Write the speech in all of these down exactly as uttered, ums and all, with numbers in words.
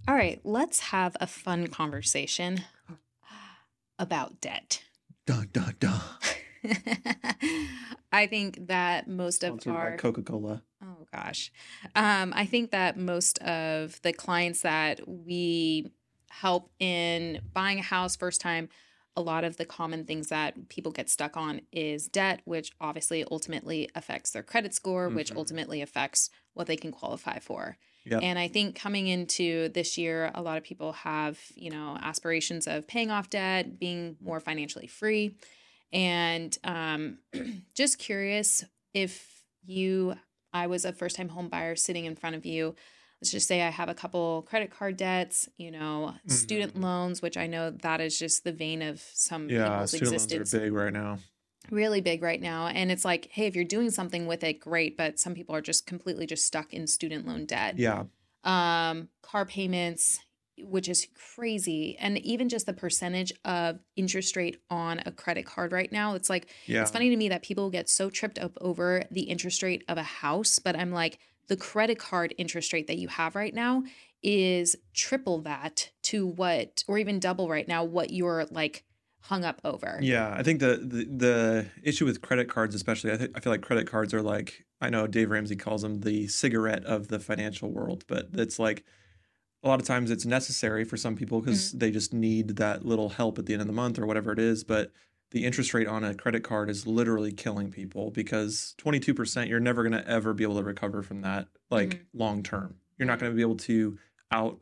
All right, let's have a fun conversation about debt. Dun, dun, dun. I think that most of Sponsored by our, Coca-Cola. oh gosh, um, I think that most of the clients that we help in buying a house first time, a lot of the common things that people get stuck on is debt, which obviously ultimately affects their credit score, which Mm-hmm. ultimately affects what they can qualify for. Yep. And I think coming into this year, a lot of people have, you know, aspirations of paying off debt, being more financially free. And um, just curious if you, I was a first time home buyer sitting in front of you. Let's just say I have a couple credit card debts, you know, student Mm-hmm. loans, which I know that is just the vein of some Yeah, people's student loans are existence, big right now. really big right now. And it's like, hey, if you're doing something with it, great. But some people are just completely just stuck in student loan debt. Yeah. Um, car payments, which is crazy. And even just the percentage of interest rate on a credit card right now, it's like, it's Yeah. funny to me that people get so tripped up over the interest rate of a house. But I'm like, the credit card interest rate that you have right now is triple that to what, or even double right now, what you're like hung up over. Yeah. I think the, the the issue with credit cards, especially, I think I feel like credit cards are like, I know Dave Ramsey calls them the cigarette of the financial world, but it's like a lot of times it's necessary for some people because Mhm. they just need that little help at the end of the month or whatever it is. But the interest rate on a credit card is literally killing people because twenty-two percent, you're never going to ever be able to recover from that, like Mhm. long term. You're not Mhm. going to be able to out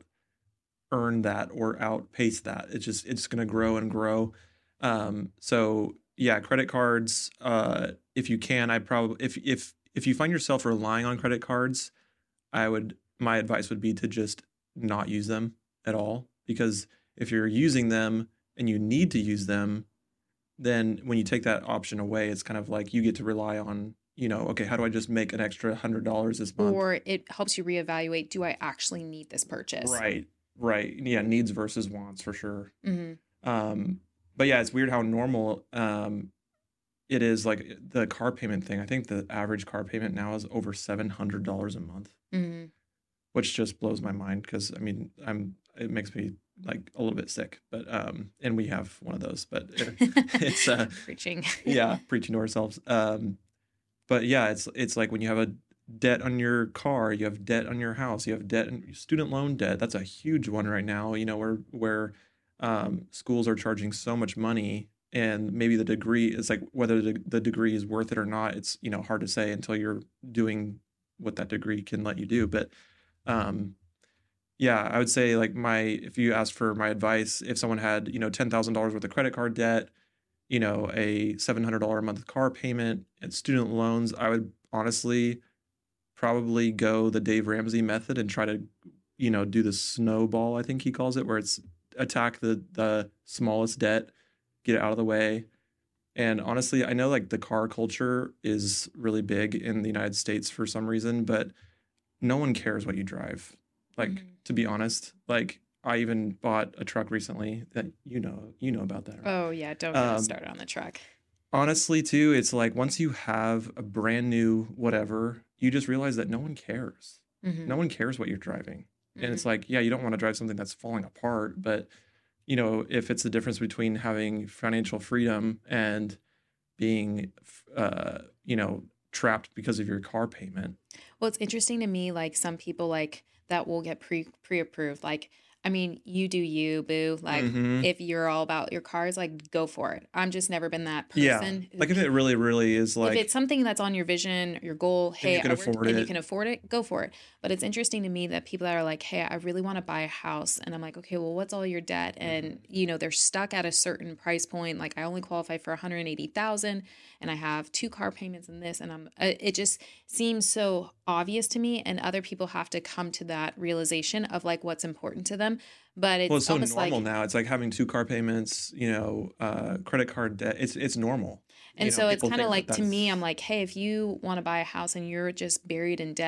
earn that or outpace that. It's just, it's going to grow and grow. Um, so yeah, credit cards, uh, if you can, I probably, if, if, if you find yourself relying on credit cards, I would, my advice would be to just not use them at all. Because if you're using them and you need to use them, then when you take that option away, it's kind of like you get to rely on, you know, okay, how do I just make an extra hundred dollars this month? Or it helps you reevaluate, do I actually need this purchase? Right, right. Yeah, needs versus wants for sure. Mhm. Um, but yeah, it's weird how normal um it is, like the car payment thing. I think the average car payment now is over seven hundred dollars a month, Mhm. which just blows my mind because I mean, I'm it makes me like a little bit sick, but um, and we have one of those, but it, it's uh, Preaching. yeah, preaching to ourselves. Um, but yeah, it's it's like when you have a debt on your car, you have debt on your house, you have debt and student loan debt. That's a huge one right now. You know, where where um, schools are charging so much money, and maybe the degree is like whether the, the degree is worth it or not. It's you know hard to say until you're doing what that degree can let you do. But um, yeah, I would say like my if you asked for my advice, if someone had you know ten thousand dollars worth of credit card debt, you know a seven hundred dollar a month car payment, and student loans, I would honestly probably go the Dave Ramsey method and try to you know do the snowball. I think he calls it, where it's attack the the smallest debt, get it out of the way. And honestly, I know like the car culture is really big in the United States for some reason, but no one cares what you drive. Like Mhm. to be honest, like I even bought a truck recently that you know you know about that, Oh yeah, don't right? get us Um, started on the truck. honestly, too, it's like once you have a brand new whatever, you just realize that no one cares. No Mhm. one cares what you're driving, and it's Mhm. like yeah, you don't want to drive something that's falling apart, but you know if it's the difference between having financial freedom and being uh, you know trapped because of your car payment. Well, it's interesting to me, like some people like that will get pre pre approved. Like, I mean, you do you, boo. Like, Mm-hmm. if you're all about your cars, like go for it. I'm just never been that Yeah. person who Like if it really, really is if it's like, something that's on your vision, your goal, and you hey, can I worked afford and you it. can afford it, go for it. But it's interesting to me that people that are like, hey, I really want to buy a house. And I'm like, okay, well, what's all your debt? And, Mm-hmm. you know, they're stuck at a certain price point. Like I only qualify for one hundred eighty thousand and I have two car payments and this. And I'm, uh, it just seems so obvious to me. And other people have to come to that realization of like what's important to them. But Well, it's it's so almost normal like, now. It's like having two car payments, you know, uh, credit card debt. It's it's normal. You and know, so it's people kind of think that like to me, I'm that's like, hey, if you want to buy a house and you're just buried in debt,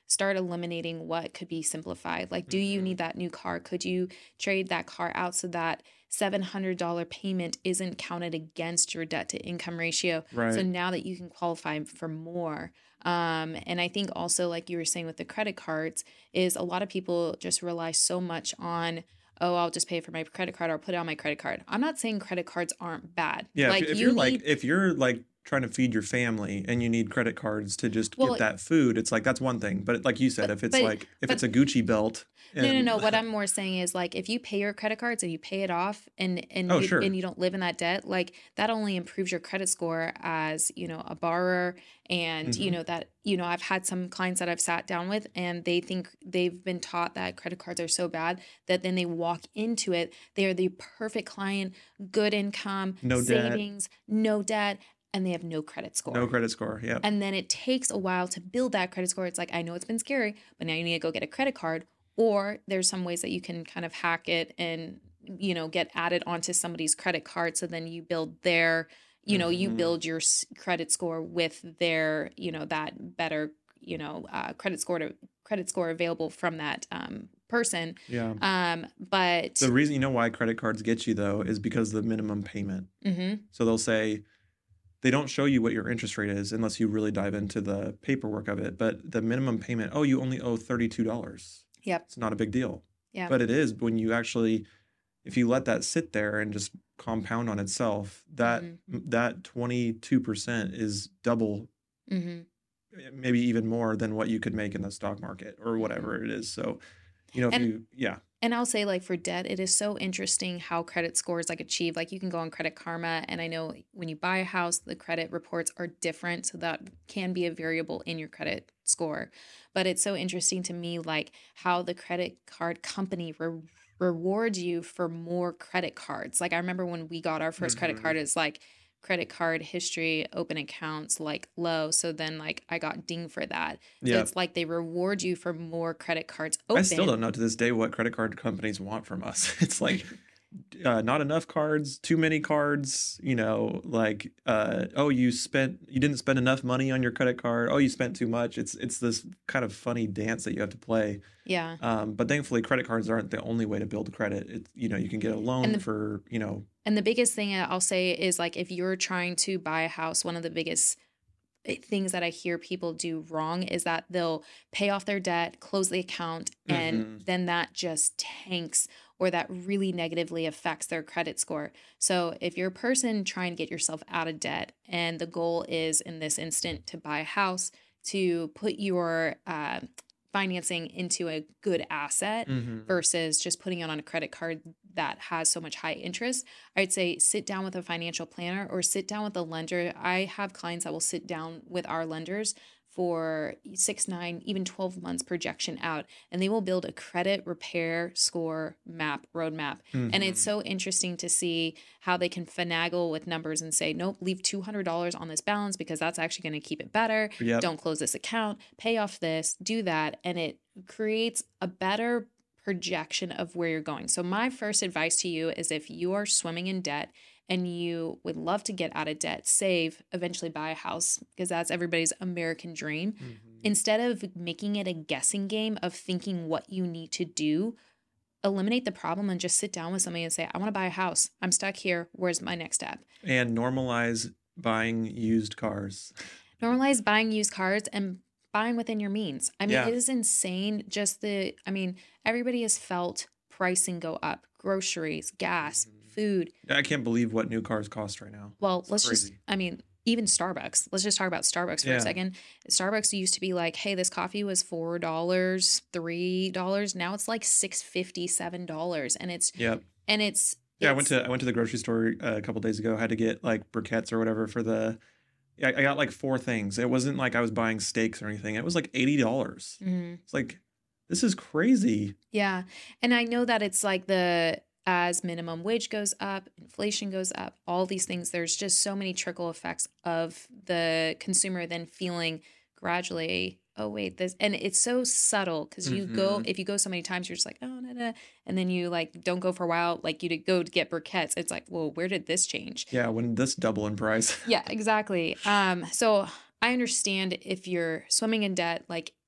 start eliminating what could be simplified. Like, do you Hmm. need that new car? Could you trade that car out so that seven hundred dollars payment isn't counted against your debt to income ratio? So Right. now that you can qualify for more. Um, and I think also, like you were saying with the credit cards, is a lot of people just rely so much on, oh, I'll just pay for my credit card or I'll put it on my credit card. I'm not saying credit cards aren't bad. Yeah, if you Like if you you're like need, if you're like trying to feed your family and you need credit cards to just get well, that food, it's like that's one thing. But like you said, but if it's but like if it's but a Gucci belt no, no, and no. What I'm more saying is like if you pay your credit cards and you pay it off and and oh you and sure. you don't live in that debt, like that only improves your credit score as, you know, a borrower. And you Hmm. know that, you know, I've had some clients that I've sat down with and they think they've been taught that credit cards are so bad that then they walk into it, they are the perfect client, good income, No debt, savings, no debt, and they have no credit no score. credit score. Yep. And then it takes a while to build that credit score. It's like, I know it's been scary, but now you need to go get a credit card. Or there's some ways that you can kind of hack it and, you know, get added onto somebody's credit card. So then you build their, you know, you Hmm. build your credit score with their, you know, that better, you know, uh, credit score to credit score available from that um, person. Yeah. Um, but, The reason you know why credit cards get you though is because of the minimum payment. mm-hmm, So they'll say they don't show you what your interest rate is unless you really dive into the paperwork of it. But the minimum payment, oh, you only owe thirty-two dollars. yep, It's not a big deal. yep, But it is when you actually, if you let that sit there and just compound on itself, that mm-hmm, that twenty-two percent is double, mm-hmm, maybe even more than what you could make in the stock market or mm-hmm. whatever it is. So, you know, if And you, yeah, And I'll say, like, for debt, it is so interesting how credit scores like achieve. Like, you can go on Credit Karma, and I know when you buy a house, the credit reports are different, so that can be a variable in your credit score. But it's so interesting to me, like how the credit card company re- rewards you for more credit cards. Like, I remember when we got our first credit hmm, card, is like credit card history, open accounts like low. So then, like, I got dinged for that. So yeah. it's like they reward you for more credit cards I still don't open. know to this day what credit card companies want from us. It's like uh, not enough cards, too many cards, you know, like uh, oh, you spent you didn't spend enough money on your credit card. Oh, you spent too much. It's it's this kind of funny dance that you have to play. Yeah. Um, but thankfully, credit cards aren't the only way to build credit. It, you know, you can get a And loan the for, you know, And the biggest thing I'll say is like if you're trying to buy a house, one of the biggest eh, things that I hear people do wrong is that they'll pay off their debt, close the account, and hmm, then that just tanks or that really negatively affects their credit score. So if you're a person trying to get yourself out of debt and the goal is in this instant to buy a house, to put your uh, financing into a good asset hmm, versus just putting it on a credit card that has so much high interest, I'd say sit down with a financial planner or sit down with a lender. I have clients that will sit down with our lenders for six, nine, even twelve months projection out, and they will build a credit repair score map, roadmap. And it's hmm, so interesting to see how they can finagle with numbers and say, nope, leave two hundred dollars on this balance because that's actually going to keep it better. yep. Don't close this account, pay off this, do that. And it creates a better projection of where you're going. So, my first advice to you is if you are swimming in debt and you would love to get out of debt, save, eventually buy a house, because that's everybody's American dream. Hmm. Instead of making it a guessing game of thinking what you need to do, eliminate the problem and just sit down with somebody and say, I want to buy a house. I'm stuck here. Where's my next step? And normalize buying used cars. Normalize buying used cars and buying within your means. I mean, Yeah. it is insane. Just the, I mean, everybody has felt pricing go up, groceries, gas, Hmm. food. I can't believe what new cars cost right now. Well, It's let's just, crazy. I mean, even Starbucks. Let's just talk about Starbucks for a Yeah. second. Starbucks used to be like, hey, this coffee was four dollars, three dollars. Now it's like six fifty, seven dollars. And it's, Yep. and it's, Yeah, I went it's, to I went to the grocery store uh, a couple days ago. I had to get like briquettes or whatever for the. I, I got like four things. It wasn't like I was buying steaks or anything. It was like eighty dollars. mhm. It's like this is crazy. Yeah. And I know that it's like the as minimum wage goes up, inflation goes up, all these things, there's just so many trickle effects of the consumer then feeling gradually, oh wait, this and it's so subtle because you go Hmm. if you go so many times, you're just like, oh no, no, and then you like don't go for a while, like you to go to get briquettes. It's like, well, where did this change? Yeah, when this double in price. Yeah, exactly. Um, so I understand if you're swimming in debt, like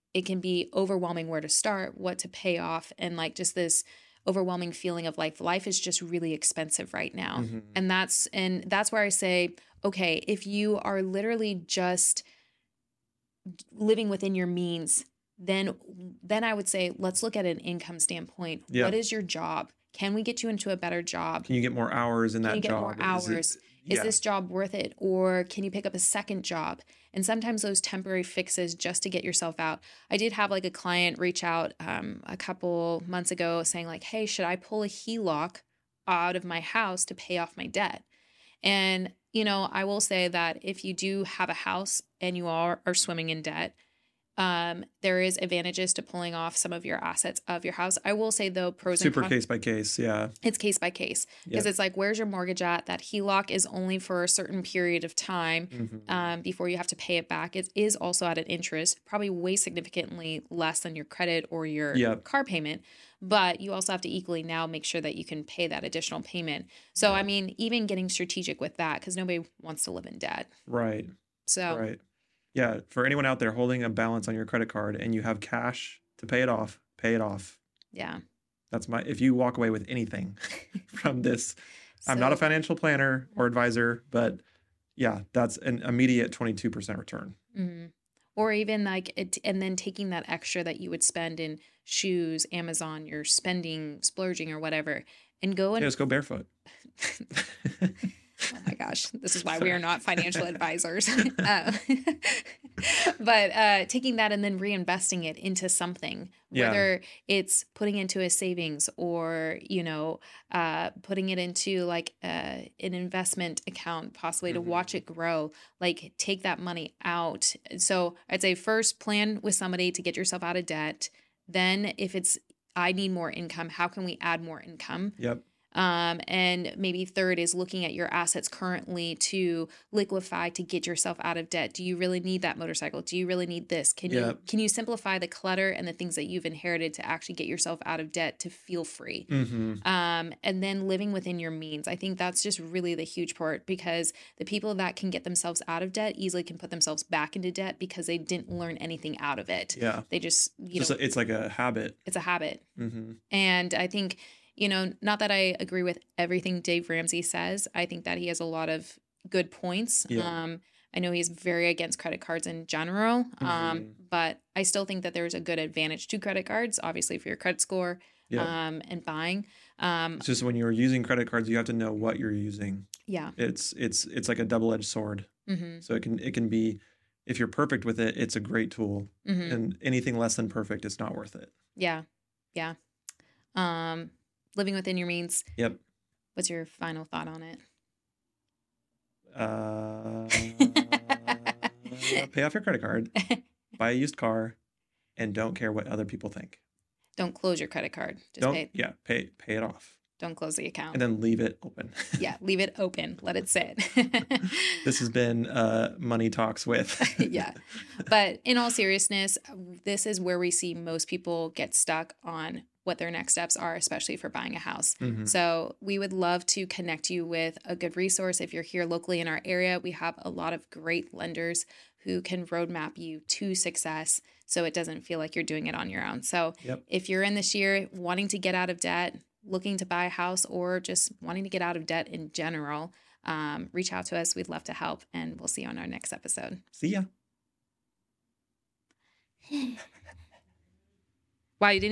it can be overwhelming where to start, what to pay off, and like just this overwhelming feeling of like life is just really expensive right now. Hmm. And that's and that's where I say, okay, if you are literally just living within your means, then then I would say let's look at an income standpoint. Yeah. What is your job? Can we get you into a better job? Can you get more hours in Can that you get job? more Is it, hours? Is yeah. this job worth it? Or can you pick up a second job? And sometimes those temporary fixes just to get yourself out. I did have like a client reach out um, a couple months ago saying like, hey, should I pull a H E L O C out of my house to pay off my debt? And, you know, I will say that if you do have a house and you are, are swimming in debt, um, there is advantages to pulling off some of your assets of your house. I will say though, pros and Super cons. case by case. Yeah. It's case by case because Yep. it's like, where's your mortgage at? That H E L O C is only for a certain period of time Hmm. um, before you have to pay it back. It is also at an interest, probably way significantly less than your credit or your Yep. car payment. But you also have to equally now make sure that you can pay that additional payment. So, I Yep. mean, even getting strategic with that because nobody wants to live in debt. Right. So, Right. Yeah. For anyone out there holding a balance on your credit card and you have cash to pay it off, pay it off. yeah. That's my, if you walk away with anything from this, I'm not a So- financial planner or advisor, but yeah, that's an immediate twenty-two percent return. Mhm. Or even like it, and then taking that extra that you would spend in shoes, Amazon, you're spending, splurging or whatever, and go Yeah, and just go barefoot. oh my gosh, this is why we are not financial advisors. Uh, but uh, taking that and then reinvesting it into something, Yeah. whether it's putting into a savings or, you know, uh, putting it into like uh, an investment account, possibly to Mhm. watch it grow, like take that money out. So I'd say first plan with somebody to get yourself out of debt. Then if it's, I need more income, how can we add more income? Yep. Um, and maybe third is looking at your assets currently to liquefy to get yourself out of debt. Do you really need that motorcycle? Do you really need this? Can you Yep. can you simplify the clutter and the things that you've inherited to actually get yourself out of debt to feel free? Hmm. Um, and then living within your means. I think that's just really the huge part because the people that can get themselves out of debt easily can put themselves back into debt because they didn't learn anything out of it. Yeah. They just, you Just know, a- it's like a habit. it's a habit. Hmm. And I think, you know, not that I agree with everything Dave Ramsey says. I think that he has a lot of good points. Yeah. Um, I know he's very against credit cards in general, um, Mhm. but I still think that there's a good advantage to credit cards, obviously for your credit score Yeah. um, and buying. Um, It's just when you're using credit cards, you have to know what you're using. yeah. It's it's it's like a double-edged sword. hmm So it can it can be, if you're perfect with it, it's a great tool, hmm and anything less than perfect, it's not worth it. Yeah. Yeah. Um, living within your means. Yep. What's your final thought on it? Uh, pay off your credit card, buy a used car, and don't care what other people think. Don't close your credit card. Just Don't pay. yeah pay pay it off, Don't close the account. and then leave it open. Yeah, leave it open. Let it sit. This has been uh, Money Talks with. Yeah. But in all seriousness, this is where we see most people get stuck on what their next steps are, especially for buying a house. Mhm. So we would love to connect you with a good resource. If you're here locally in our area, we have a lot of great lenders who can roadmap you to success so it doesn't feel like you're doing it on your own. So Yep. if you're in this year wanting to get out of debt, looking to buy a house, or just wanting to get out of debt in general, um, reach out to us. We'd love to help, and we'll see you on our next episode. See ya. Wow, you didn't